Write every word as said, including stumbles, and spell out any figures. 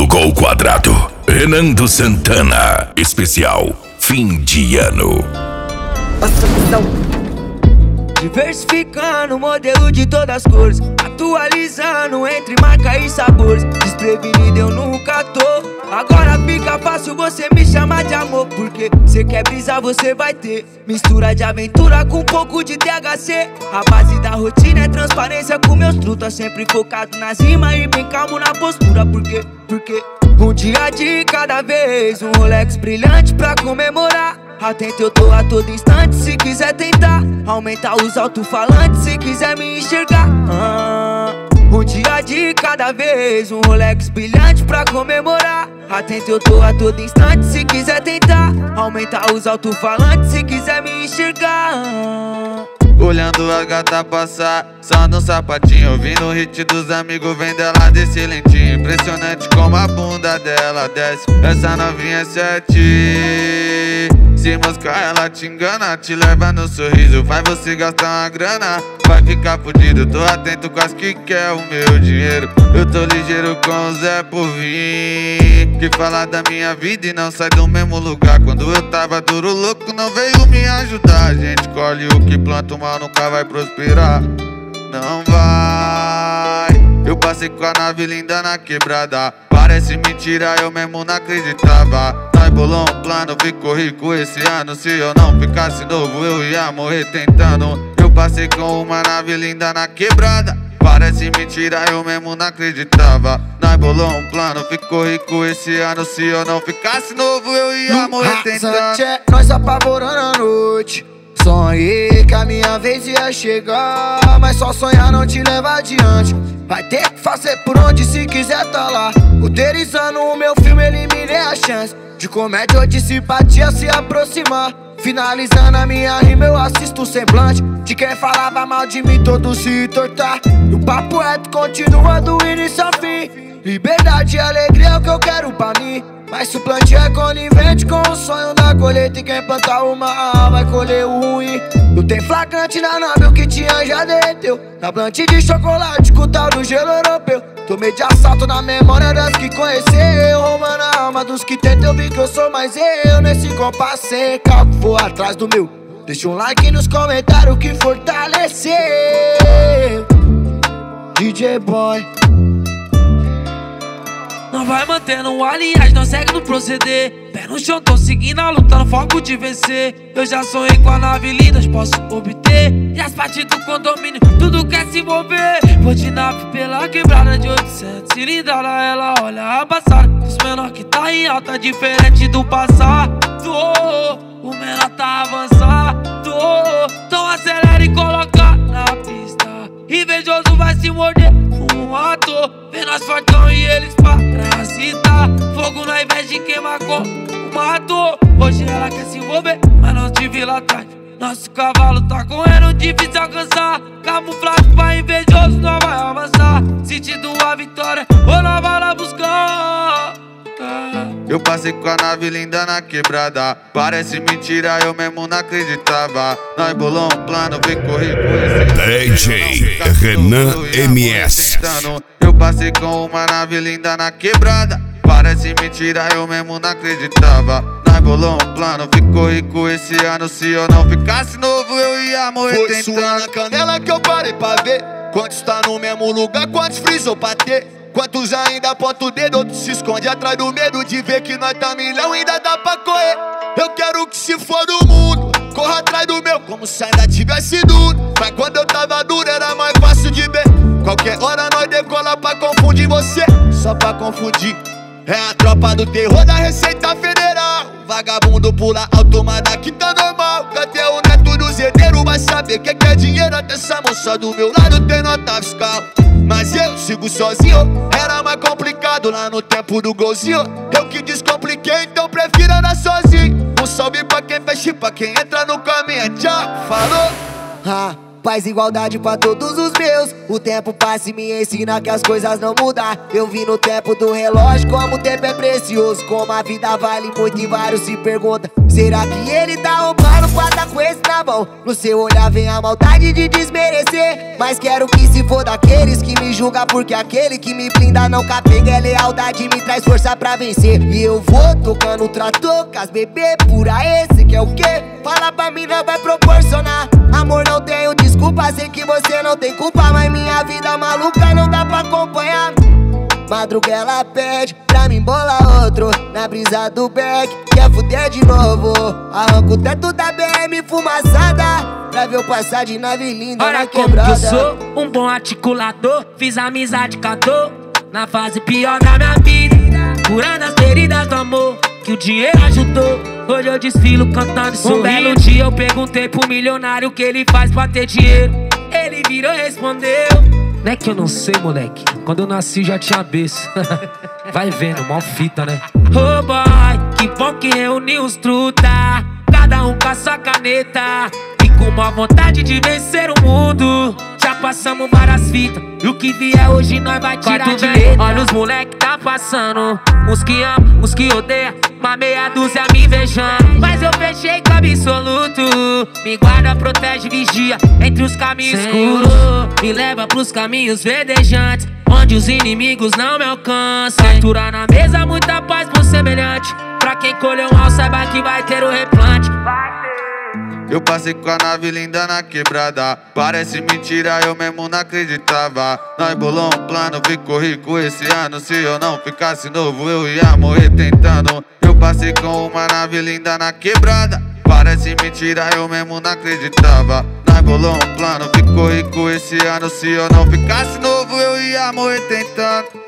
do Gol Quadrado. Renan Santana, especial fim de ano. Passa visão. Diversificando o modelo de todas as cores, atualizando entre marca e sabores. Desprevenido eu nunca tô. Agora fica fácil você me chamar de amor, porque cê quer brisar, você vai ter mistura de aventura com um pouco de T H C. A base da rotina é transparência com meus trutas, sempre focado nas rimas e bem calmo na postura. Porque, porque um dia de cada vez, um Rolex brilhante pra comemorar. Atento eu tô a todo instante, se quiser tentar aumentar os alto-falantes, se quiser me enxergar. ah, Um dia de cada vez, um Rolex brilhante pra comemorar. Atento eu tô a todo instante, se quiser tentar aumentar os alto-falantes, se quiser me enxergar. Olhando a gata passar, só no sapatinho, ouvindo o hit dos amigos, vem dela desse lentinho. Impressionante como a bunda dela desce, essa novinha é sete. Se moscar ela te engana, te leva no sorriso, faz você gastar uma grana, vai ficar fudido. Tô atento com as que quer o meu dinheiro, eu tô ligeiro com o Zé por vir, que fala da minha vida e não sai do mesmo lugar. Quando eu tava duro louco não veio me ajudar. A gente colhe o que planta, o mal nunca vai prosperar, não vai. Eu passei com a nave linda na quebrada, parece mentira, eu mesmo não acreditava. Nós bolou um plano, ficou rico esse ano. Se eu não ficasse novo eu ia morrer tentando. Eu passei com uma nave linda na quebrada, parece mentira, eu mesmo não acreditava. Nós bolou um plano, ficou rico esse ano. Se eu não ficasse novo eu ia morrer tentando. Nós apavorando a noite, sonhei que a minha vez ia chegar, mas só sonhar não te leva adiante. Vai ter que fazer por onde se quiser tá lá. Roteirizando o meu filme, eliminei a chance de comédia ou de simpatia se aproximar. Finalizando a minha rima, eu assisto o semblante de quem falava mal de mim, todo se tortar. E o papo reto continua do início ao fim. Liberdade e alegria é o que eu quero pra mim, mas se o plantio é conivente com o sonho da colheita, e quem plantar o mal vai colher o ruim. Não tem flagrante na nave, o que tinha já derreteu na plante de chocolate com o tal do gelo europeu. Tomei de assalto na memória das que conheceu, roubando a alma dos que tentam. Eu vi que eu sou mais eu nesse compasso sem cálculo, vou atrás do meu. Deixa um like nos comentários que fortalecer. D J Boy. Não vai mantendo o aliás, não segue no proceder. Pé no chão, tô seguindo a luta no foco de vencer. Eu já sonhei com a nave linda, posso obter. E as partes do condomínio, tudo quer se envolver. Vou de nave pela quebrada de oitocentos cilindrada, ela olha a passada dos menor que tá em alta, diferente do passado. O menor tá avançado, então acelera e coloca na pista. Invejoso vai se morder um ator, vê nós fortão e eles parasitar. Fogo na invés de queimar como matou. Hoje ela quer se envolver, mas não te vi lá atrás. Nosso cavalo tá correndo, difícil alcançar. Camuflado pra invejoso, não vai avançar. Sentindo a vitória, ou não vai lá buscar. Eu passei com a nave linda na quebrada, parece mentira, eu mesmo não acreditava. Nós bolou um plano, vem correr com esse D J Renan M S. Eu passei com uma nave linda na quebrada, parece mentira, eu mesmo não acreditava. Nós bolou um plano, ficou rico esse ano. Se eu não ficasse novo eu ia morrer Foi tentando. sua na canela que eu parei pra ver quantos tá no mesmo lugar, quantos frisou pra ter. Quantos ainda aponta o dedo, outros se esconde atrás do medo de ver que nós tá milhão, ainda dá pra correr. Eu quero que se for do mundo, corra atrás do meu, como se ainda tivesse duro. Mas quando eu tava duro era mais fácil de ver. Qualquer hora nós decola pra confundir você, só pra confundir. É a tropa do terror da Receita Federal. Vagabundo pula alto, mas daqui tá normal. Até o neto do zedeiro vai saber que que é dinheiro. Até essa moça do meu lado tem nota fiscal. Mas eu sigo sozinho, era mais complicado lá no tempo do golzinho. Eu que descompliquei, então prefiro andar sozinho. Um salve pra quem fecha, pra quem entra no caminho. Tchau, falou. Ah, paz e igualdade pra todos os meus. O tempo passa e me ensina que as coisas não mudam. Eu vi no tempo do relógio como o tempo é precioso, como a vida vale muito e vários se perguntam Será que ele tá roubando pra tá com esse na mão? No seu olhar vem a maldade de desmerecer, mas quero que se for daqueles que me julga, porque aquele que me blinda não capega é lealdade, me traz força pra vencer. E eu vou tocando o trator com as bebê pura, esse que é o quê? Fala pra mim, não vai proporcionar. Amor, não tenho desculpa, sei que você não tem culpa, mas minha vida maluca não dá pra acompanhar. Madruga ela pede pra mim bolar outro na brisa do beck, quer fuder de novo. Arranco o teto da B M fumaçada pra ver eu passar de nave linda olha na como quebrada. que eu sou um bom articulador, fiz amizade com a dor na fase pior da minha vida, curando as feridas do amor que o dinheiro ajudou. Hoje eu desfilo cantando isso. Um belo dia eu perguntei pro milionário o que ele faz pra ter dinheiro. Ele virou e respondeu: não é que eu não sei, moleque, quando eu nasci já tinha berço. Vai vendo, mó fita, né? Oh boy, que bom que reuniu os truta, cada um com a sua caneta e com uma vontade de vencer o mundo. Já passamos várias fitas e o que vier hoje nós vai tirar de letra. Olha os moleque tá passando, uns que amam, uns que odeiam, uma meia dúzia me invejando. Mas eu fechei com absoluto, me guarda, protege, vigia entre os caminhos escuros, me leva pros caminhos verdejantes, onde os inimigos não me alcançam. Fatura na mesa, muita paz pro semelhante, pra quem colheu mal saiba que vai ter o replante. Eu passei com a nave linda na quebrada, parece mentira, eu mesmo não acreditava. Nós bolou um plano, ficou rico esse ano. Se eu não ficasse novo, eu ia morrer tentando. Eu passei com uma nave linda na quebrada, parece mentira, eu mesmo não acreditava. Nós bolou um plano, ficou rico esse ano. Se eu não ficasse novo, eu ia morrer tentando.